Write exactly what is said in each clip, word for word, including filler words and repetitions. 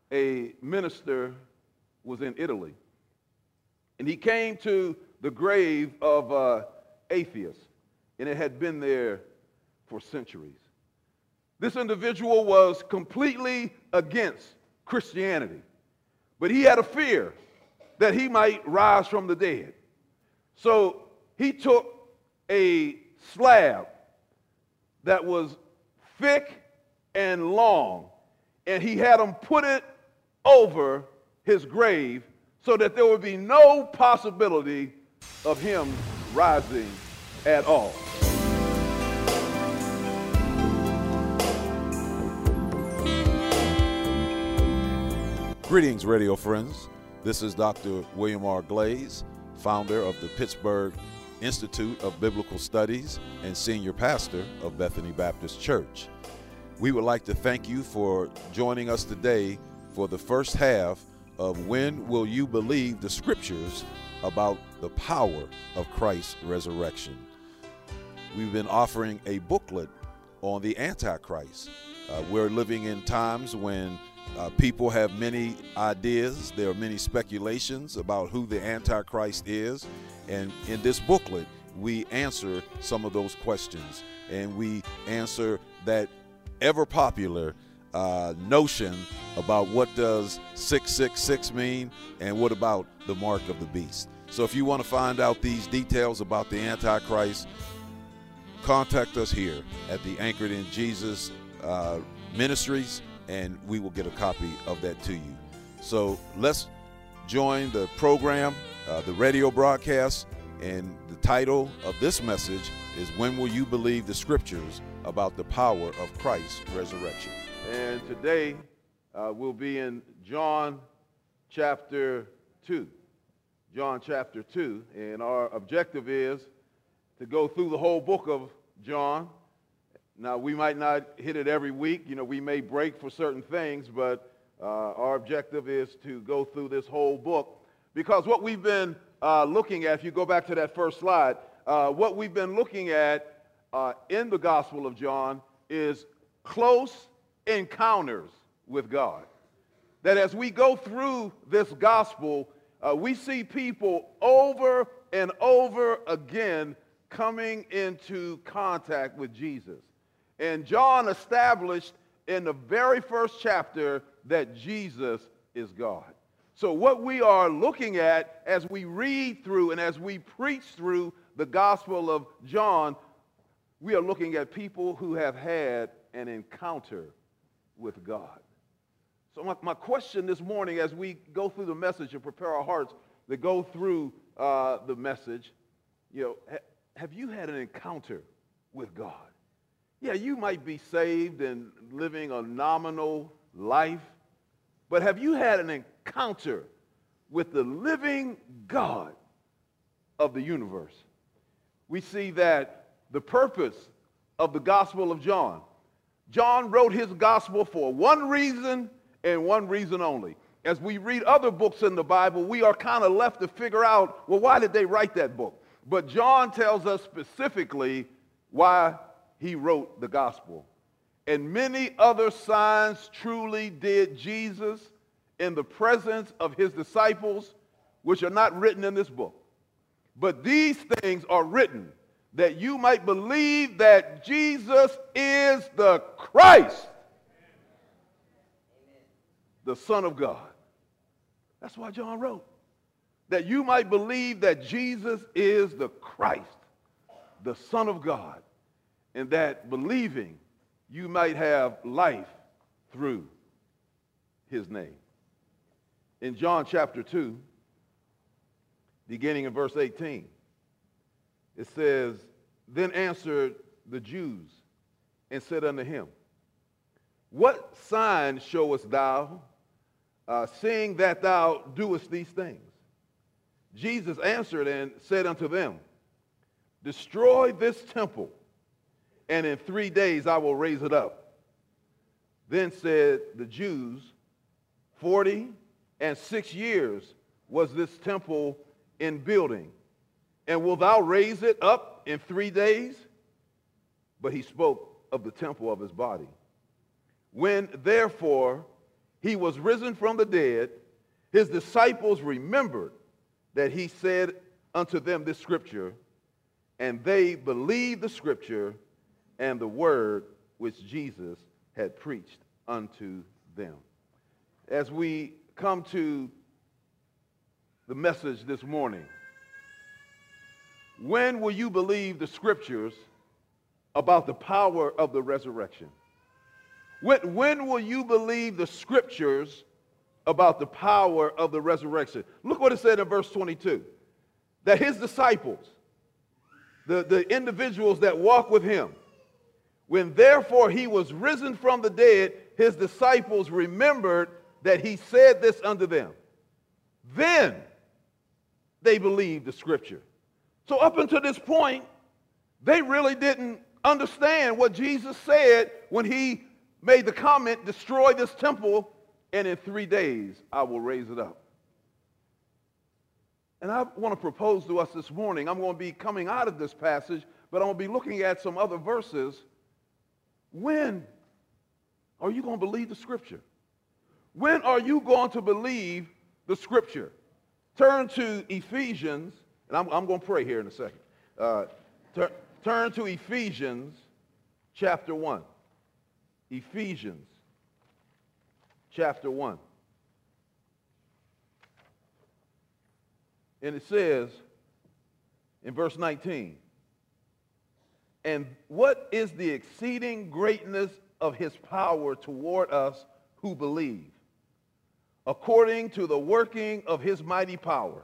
a minister was in Italy, and he came to the grave of uh, atheists, and it had been there for centuries. This individual was completely against Christianity, but he had a fear that he might rise from the dead. So he took a slab that was thick and long, and he had them put it over his grave so that there would be no possibility of him rising at all. Greetings, radio friends. This is Doctor William R. Glaze, founder of the Pittsburgh Institute of Biblical Studies and senior pastor of Bethany Baptist Church. We would like to thank you for joining us today for the first half of When Will You Believe the Scriptures about the power of Christ's resurrection. We've been offering a booklet on the Antichrist. Uh, we're living in times when Uh, people have many ideas. There are many speculations about who the Antichrist is. And in this booklet, we answer some of those questions. And we answer that ever popular uh, notion about what does six six six mean and what about the mark of the beast. So if you want to find out these details about the Antichrist, contact us here at the Anchored in Jesus uh, Ministries, and we will get a copy of that to you. So let's join the program, uh, the radio broadcast, and the title of this message is When Will You Believe the Scriptures about the Power of Christ's Resurrection? And today uh, we'll be in John chapter two. John chapter two, and our objective is to go through the whole book of John. Now, we might not hit it every week. You know, we may break for certain things, but uh, our objective is to go through this whole book, because what we've been uh, looking at, if you go back to that first slide, uh, what we've been looking at uh, in the Gospel of John is close encounters with God. That as we go through this gospel, uh, we see people over and over again coming into contact with Jesus. And John established in the very first chapter that Jesus is God. So what we are looking at as we read through and as we preach through the Gospel of John, we are looking at people who have had an encounter with God. So my, my question this morning as we go through the message and prepare our hearts to go through uh, the message, you know, ha- have you had an encounter with God? Yeah, you might be saved and living a nominal life, but have you had an encounter with the living God of the universe? We see that the purpose of the Gospel of John, John wrote his gospel for one reason and one reason only. As we read other books in the Bible, we are kind of left to figure out, well, why did they write that book? But John tells us specifically why he wrote the gospel. And many other signs truly did Jesus in the presence of his disciples, which are not written in this book. But these things are written that you might believe that Jesus is the Christ, the Son of God. That's why John wrote. That you might believe that Jesus is the Christ, the Son of God, and that believing you might have life through his name. In John chapter two, beginning in verse eighteen, it says, Then answered the Jews and said unto him, What sign showest thou, uh, seeing that thou doest these things? Jesus answered and said unto them, Destroy this temple, and in three days I will raise it up. Then said the Jews, Forty and six years was this temple in building, and wilt thou raise it up in three days? But he spoke of the temple of his body. When therefore he was risen from the dead, his disciples remembered that he said unto them this scripture, and they believed the scripture and the word which Jesus had preached unto them. As we come to the message this morning, when will you believe the scriptures about the power of the resurrection? When, when will you believe the scriptures about the power of the resurrection? Look what it said in verse twenty-two. That his disciples, the, the individuals that walk with him, when therefore he was risen from the dead, his disciples remembered that he said this unto them. Then they believed the scripture. So up until this point, they really didn't understand what Jesus said when he made the comment, destroy this temple, and in three days I will raise it up. And I want to propose to us this morning, I'm going to be coming out of this passage, but I'm going to be looking at some other verses. When are you going to believe the scripture? When are you going to believe the scripture? Turn to Ephesians, and I'm, I'm going to pray here in a second. Uh, tur- turn to Ephesians chapter one. Ephesians chapter one. And it says in verse nineteen, and what is the exceeding greatness of his power toward us who believe, according to the working of his mighty power,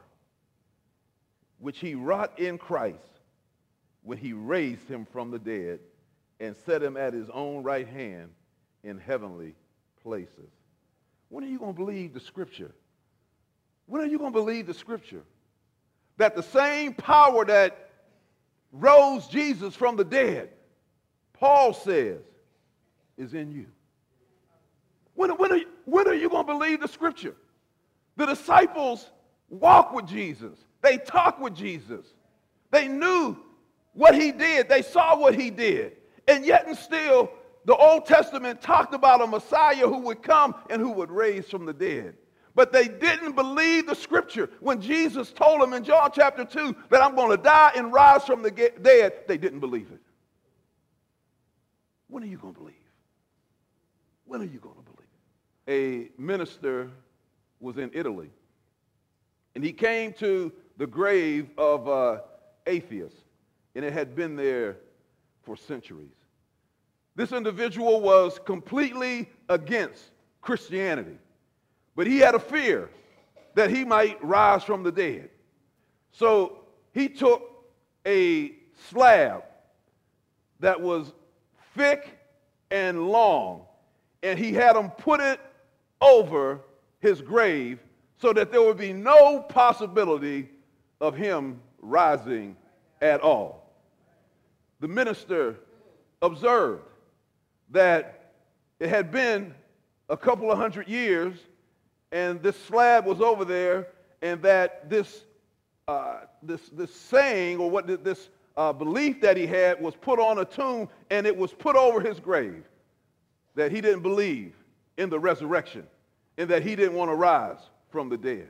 which he wrought in Christ when he raised him from the dead and set him at his own right hand in heavenly places. When are you going to believe the scripture? When are you going to believe the scripture? That the same power that rose Jesus from the dead, Paul says, is in you. When, when, are, you, when are you going to believe the scripture? The disciples walked with Jesus. They talked with Jesus. They knew what he did. They saw what he did. And yet and still, the Old Testament talked about a Messiah who would come and who would raise from the dead. But they didn't believe the scripture. When Jesus told them in John chapter two that I'm going to die and rise from the dead, they didn't believe it. When are you going to believe? When are you going to believe? A minister was in Italy, and he came to the grave of uh, atheists, and it had been there for centuries. This individual was completely against Christianity, but he had a fear that he might rise from the dead. So he took a slab that was thick and long, and he had them put it over his grave so that there would be no possibility of him rising at all. The minister observed that it had been a couple of hundred years and this slab was over there, and that this uh, this this saying, or what this uh, belief that he had, was put on a tomb, and it was put over his grave, that he didn't believe in the resurrection and that he didn't want to rise from the dead.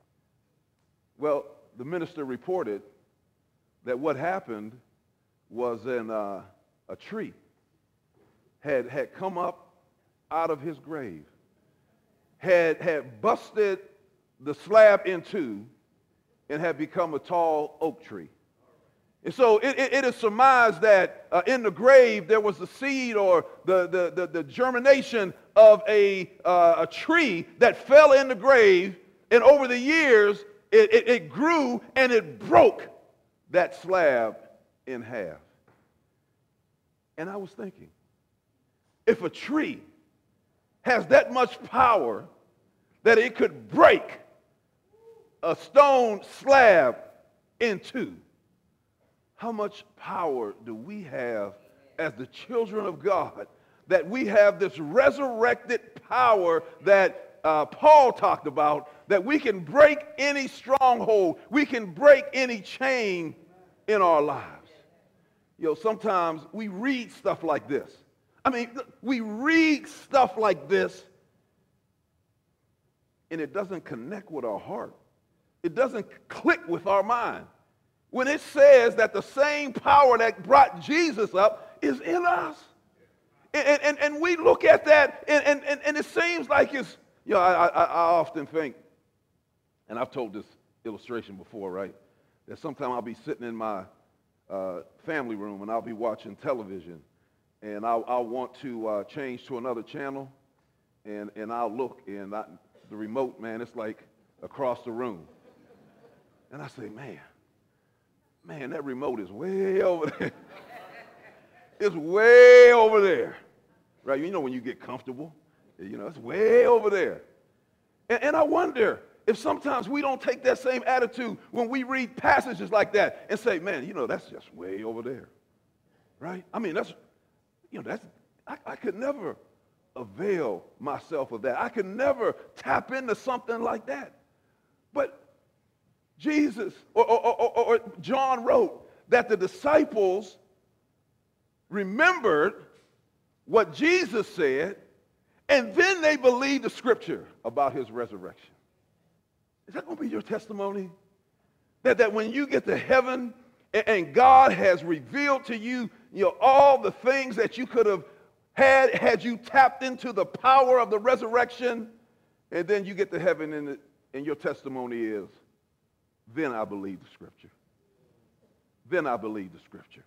Well, the minister reported that what happened was an, uh, a tree had, had come up out of his grave, had, had busted the slab in two, and had become a tall oak tree. And so it, it, it is surmised that uh, in the grave there was the seed or the, the, the, the germination of a, uh, a tree that fell in the grave, and over the years it, it, it grew and it broke that slab in half. And I was thinking, if a tree has that much power that it could break a stone slab in two, how much power do we have as the children of God, that we have this resurrected power that uh, Paul talked about, that we can break any stronghold, we can break any chain in our lives. You know, sometimes we read stuff like this. I mean, we read stuff like this, and it doesn't connect with our heart. It doesn't click with our mind. When it says that the same power that brought Jesus up is in us. And, and, and we look at that, and, and, and it seems like it's, you know, I, I, I often think, and I've told this illustration before, right, that sometimes I'll be sitting in my uh, family room and I'll be watching television, and I'll, I'll want to uh, change to another channel, and, and I'll look, and I, the remote, man, it's like across the room. And I say, man, man, that remote is way over there. It's way over there, right? You know when you get comfortable, you know, it's way over there. And, and I wonder if sometimes we don't take that same attitude when we read passages like that and say, man, you know, that's just way over there, right? I mean, that's, you know, that's, I, I could never avail myself of that. I could never tap into something like that. But Jesus, or, or, or, or John wrote that the disciples remembered what Jesus said, and then they believed the scripture about his resurrection. Is that going to be your testimony? That, that when you get to heaven and, and God has revealed to you, you know, all the things that you could have had had you tapped into the power of the resurrection, and then you get to heaven and, it, and your testimony is, then I believe the scripture. Then I believe the scripture.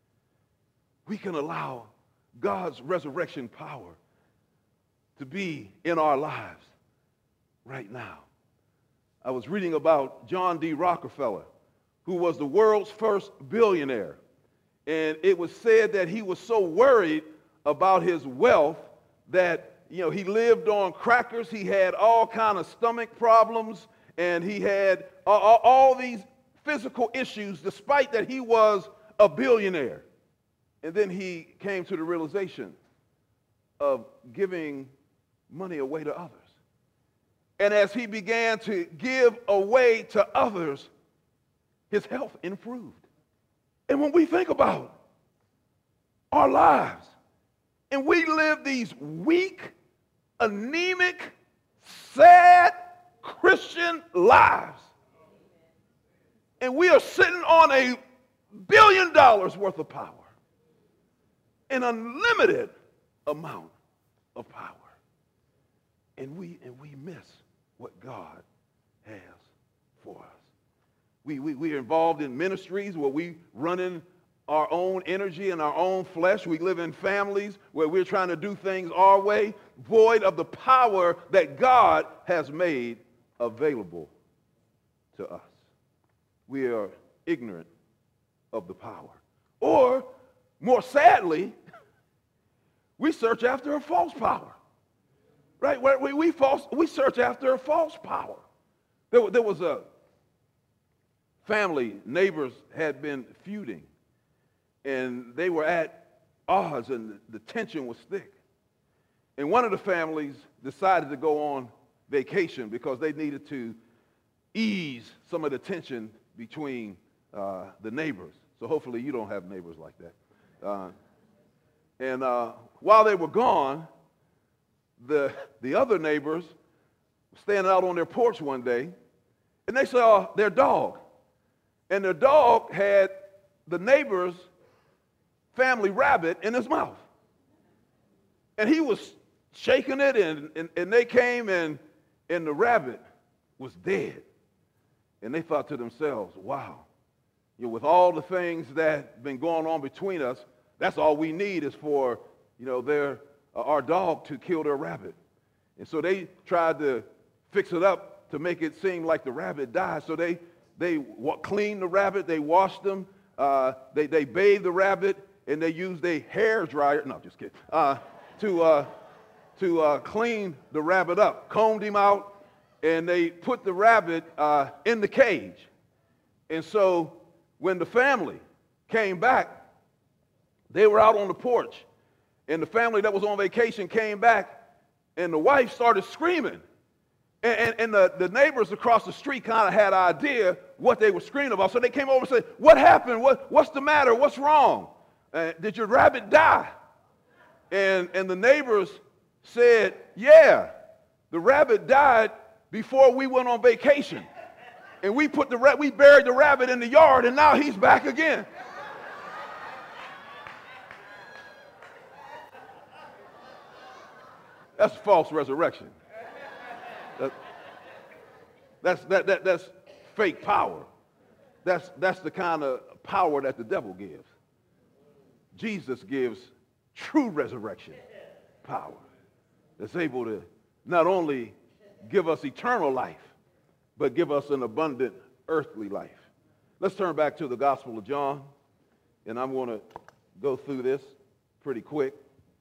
We can allow God's resurrection power to be in our lives right now. I was reading about John D. Rockefeller, who was the world's first billionaire. And it was said that he was so worried about his wealth that, you know, he lived on crackers. He had all kind of stomach problems, and he had all, all these physical issues despite that he was a billionaire. And then he came to the realization of giving money away to others. And as he began to give away to others, his health improved. And when we think about our lives, and we live these weak, anemic, sad Christian lives, and we are sitting on a billion dollars worth of power, an unlimited amount of power, and we and we miss what God has for us. We, we, we are involved in ministries where we run in our own energy and our own flesh. We live in families where we're trying to do things our way, void of the power that God has made available to us. We are ignorant of the power. Or, more sadly, we search after a false power. Right? We, we, false, we search after a false power. There, there was a family, neighbors had been feuding, and they were at odds, and the tension was thick. And one of the families decided to go on vacation because they needed to ease some of the tension between uh, the neighbors. So hopefully you don't have neighbors like that. Uh, and uh, while they were gone, the, the other neighbors were standing out on their porch one day, and they saw their dog. And their dog had the neighbor's family rabbit in his mouth. And he was shaking it, and, and, and they came, and, and the rabbit was dead. And they thought to themselves, wow, you know, with all the things that have been going on between us, that's all we need is for, you know, their, uh, our dog to kill their rabbit. And so they tried to fix it up to make it seem like the rabbit died. So they They cleaned the rabbit, they washed them, uh, they, they bathed the rabbit, and they used a hair dryer, no, just kidding, uh, to, uh, to uh, clean the rabbit up, combed him out, and they put the rabbit uh, in the cage. And so when the family came back, they were out on the porch, and the family that was on vacation came back, and the wife started screaming. And, and, and the, the neighbors across the street kind of had an idea what they were screaming about. So they came over and said, what happened? What, what's the matter? What's wrong? Uh, did your rabbit die? And, and the neighbors said, yeah, the rabbit died before we went on vacation. And we put the ra- we buried the rabbit in the yard, and now he's back again. That's false resurrection. That, that's, that, that, that's fake power. That's, that's the kind of power that the devil gives. Jesus gives true resurrection power that's able to not only give us eternal life, but give us an abundant earthly life. Let's turn back to the Gospel of John, and I'm going to go through this pretty quick.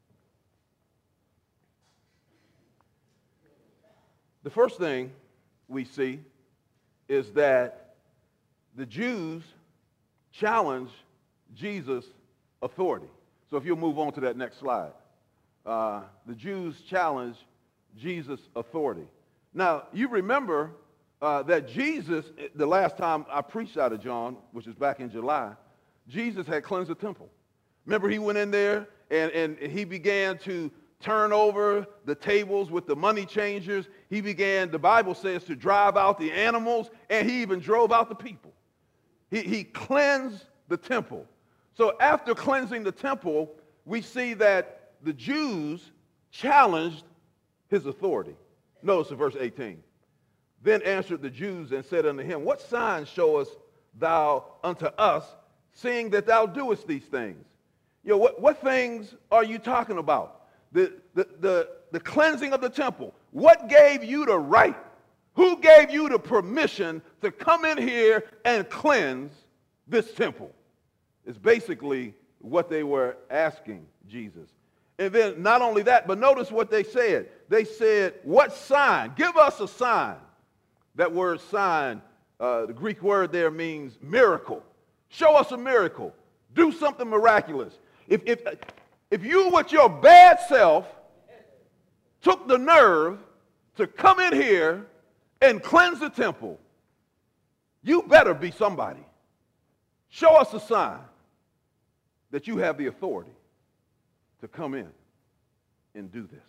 The first thing we see is that the Jews challenged Jesus' authority. So if you'll move on to that next slide. Uh, the Jews challenged Jesus' authority. Now, you remember uh, that Jesus, the last time I preached out of John, which was back in July, Jesus had cleansed the temple. Remember, he went in there and, and he began to turn over the tables with the money changers. He began, the Bible says, to drive out the animals, and he even drove out the people. He, he cleansed the temple. So after cleansing the temple, we see that the Jews challenged his authority. Notice in verse eighteen. Then answered the Jews and said unto him, what sign showest thou unto us, seeing that thou doest these things? You know, what, what things are you talking about? The, the, the, the cleansing of the temple. What gave you the right? Who gave you the permission to come in here and cleanse this temple? It's basically what they were asking Jesus. And then not only that, but notice what they said. They said, what sign? Give us a sign. That word sign, uh, the Greek word there means miracle. Show us a miracle. Do something miraculous. If, if, if you with your bad self took the nerve to come in here and cleanse the temple, you better be somebody. Show us a sign that you have the authority to come in and do this.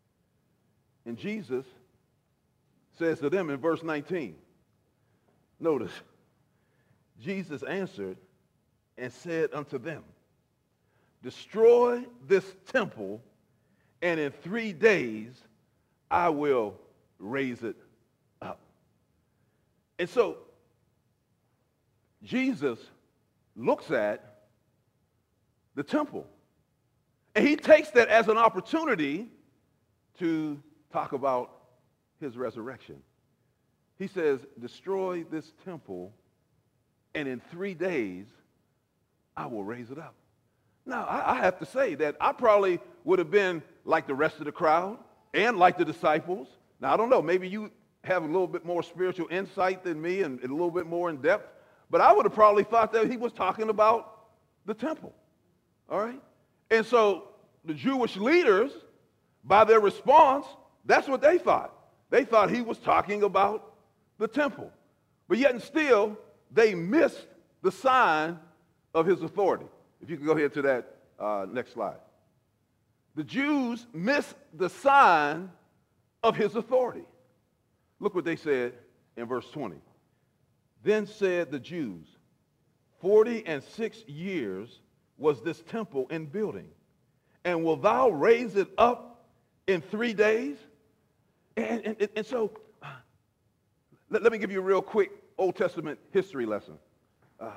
And Jesus says to them in verse nineteen, notice, Jesus answered and said unto them, destroy this temple, and in three days I will raise it up. And so Jesus looks at the temple, and he takes that as an opportunity to talk about his resurrection. He says, destroy this temple, and in three days I will raise it up. Now, I, I have to say that I probably would have been like the rest of the crowd and like the disciples. Now, I don't know, maybe you have a little bit more spiritual insight than me and, and a little bit more in depth, but I would have probably thought that he was talking about the temple, all right? And so the Jewish leaders, by their response, that's what they thought. They thought he was talking about the temple. But yet and still, they missed the sign of his authority. If you can go ahead to that uh, next slide. The Jews missed the sign of his authority. Look what they said in verse twenty. Then said the Jews, forty and six years was this temple in building, and will thou raise it up in three days? And, and, and so, uh, let, let me give you a real quick Old Testament history lesson. Uh,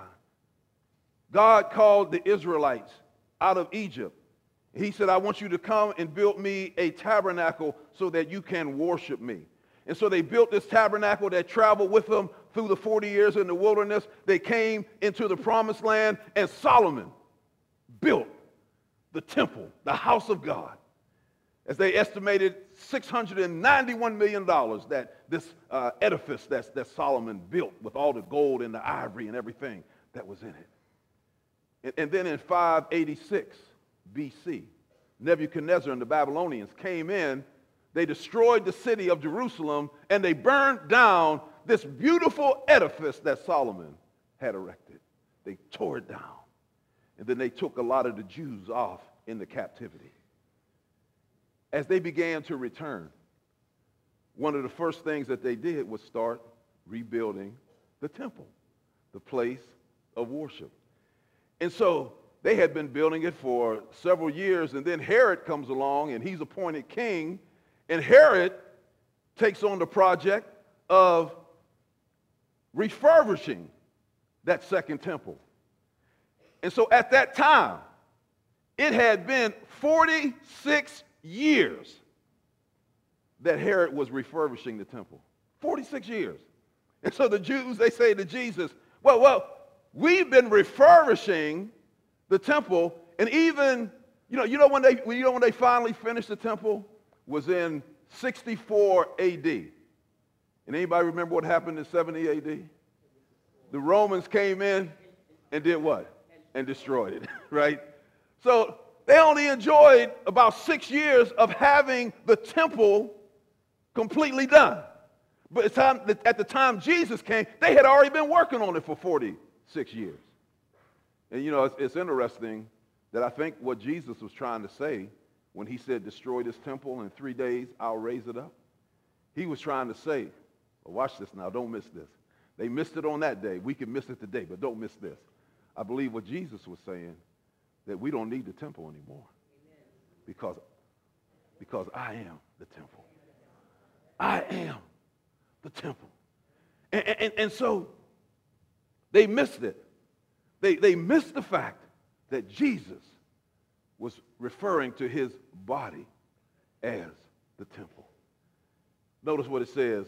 God called the Israelites out of Egypt. He said, I want you to come and build me a tabernacle so that you can worship me. And so they built this tabernacle that traveled with them through the forty years in the wilderness. They came into the promised land, and Solomon built the temple, the house of God, as they estimated six hundred ninety-one million dollars that this uh, edifice that, that Solomon built with all the gold and the ivory and everything that was in it. And, and then in five eighty-six B C, Nebuchadnezzar and the Babylonians came in. They destroyed the city of Jerusalem, and they burned down this beautiful edifice that Solomon had erected. They tore it down. And then they took a lot of the Jews off into captivity. As they began to return, one of the first things that they did was start rebuilding the temple, the place of worship. And so they had been building it for several years, and then Herod comes along, and he's appointed king, and Herod takes on the project of refurbishing that second temple. And so at that time, it had been forty-six years that Herod was refurbishing the temple. forty-six years. And so the Jews, they say to Jesus, well, well, we've been refurbishing the temple, and even, you know, you know when they, you know when they finally finished the temple was in sixty-four A D. And anybody remember what happened in seventy A D? The Romans came in and did what? And destroyed it, right? So they only enjoyed about six years of having the temple completely done. But at the time Jesus came, they had already been working on it for forty-six years. And you know, it's, it's interesting that I think what Jesus was trying to say when he said, destroy this temple in three days, I'll raise it up. He was trying to say, well, watch this now, don't miss this. They missed it on that day. We can miss it today, but don't miss this. I believe what Jesus was saying, that we don't need the temple anymore. Because, because I am the temple. I am the temple. And, and, and so they missed it. They, they missed the fact that Jesus was referring to his body as the temple. Notice what it says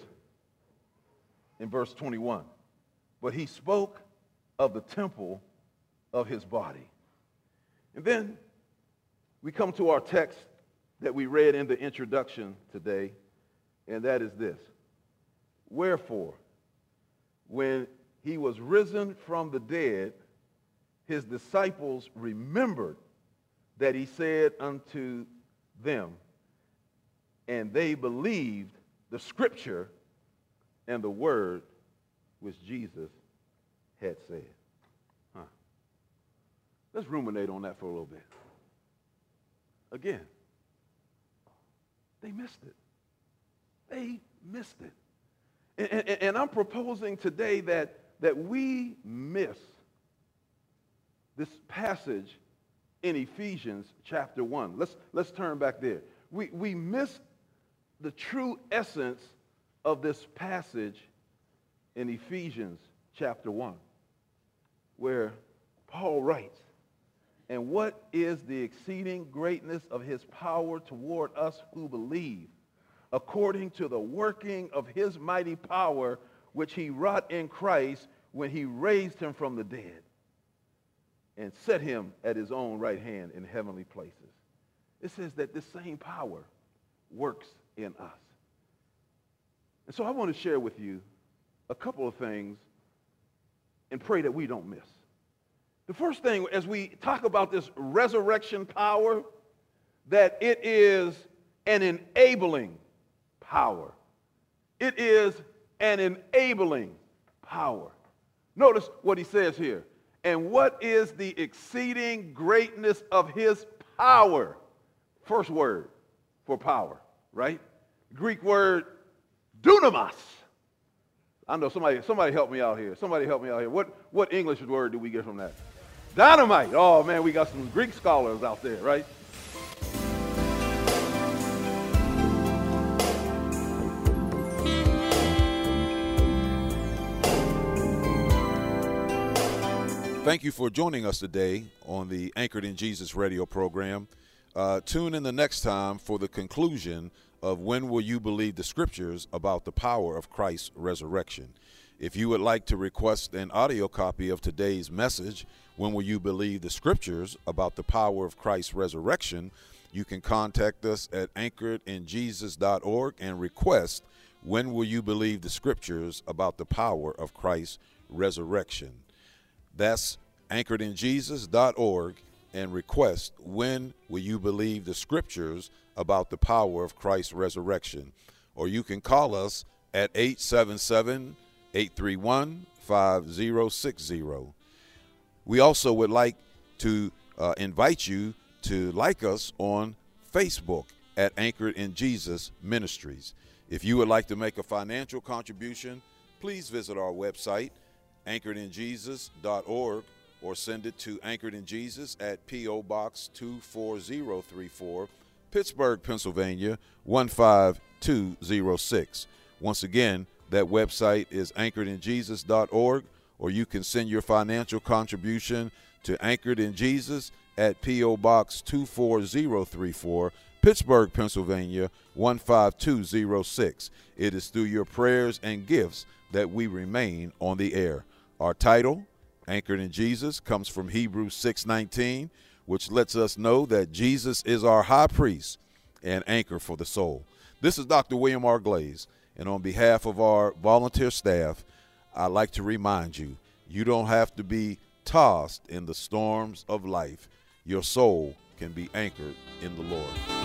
in verse twenty-one. But he spoke of the temple of his body. And then we come to our text that we read in the introduction today, and that is this. Wherefore, when he was risen from the dead, his disciples remembered that he said unto them, and they believed the scripture and the word which Jesus had said. Huh. Let's ruminate on that for a little bit. Again, they missed it. They missed it. And, and, and I'm proposing today that, that we miss this passage in Ephesians chapter one. Let's, let's turn back there. We, we miss the true essence of this passage in Ephesians chapter one, where Paul writes, and what is the exceeding greatness of his power toward us who believe, according to the working of his mighty power, which he wrought in Christ when he raised him from the dead and set him at his own right hand in heavenly places. It says that this same power works in us. And so I want to share with you a couple of things and pray that we don't miss. The first thing, as we talk about this resurrection power, that it is an enabling power. It is an enabling power. Notice what he says here. And what is the exceeding greatness of his power? First word for power, right? Greek word dunamis. I know somebody, somebody help me out here. Somebody help me out here. What, what English word do we get from that? Dynamite. Oh, man, we got some Greek scholars out there, right? Thank you for joining us today on the Anchored in Jesus radio program. Uh, tune in the next time for the conclusion of When Will You Believe the Scriptures about the power of Christ's resurrection. If you would like to request an audio copy of today's message, When Will You Believe the Scriptures about the power of Christ's resurrection, you can contact us at anchored in jesus dot org and request When Will You Believe the Scriptures about the power of Christ's resurrection. That's anchored in jesus dot org and request When Will You Believe the Scriptures about the power of Christ's resurrection. Or you can call us at eight seven seven, eight three one, five zero six zero. We also would like to uh, invite you to like us on Facebook at Anchored in Jesus Ministries. If you would like to make a financial contribution, please visit our website, anchored in jesus dot org, or send it to Anchored in Jesus at P O. Box two four zero three four, Pittsburgh, Pennsylvania one five two zero six. Once again, that website is anchored in jesus dot org, or you can send your financial contribution to Anchored in Jesus at P O. Box two four zero three four, Pittsburgh, Pennsylvania one five two zero six. It is through your prayers and gifts that we remain on the air. Our title, Anchored in Jesus, comes from Hebrews six nineteen, which lets us know that Jesus is our high priest and anchor for the soul. This is Doctor William R. Glaze, and on behalf of our volunteer staff, I'd like to remind you, you don't have to be tossed in the storms of life. Your soul can be anchored in the Lord.